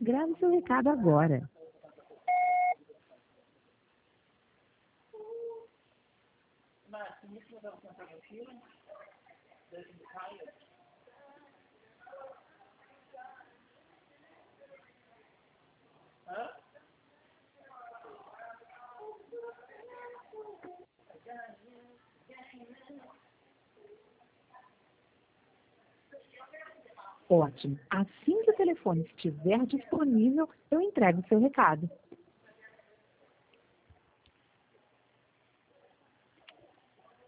Grave seu recado agora. Ótimo. Assim que o telefone estiver disponível, eu entrego o seu recado.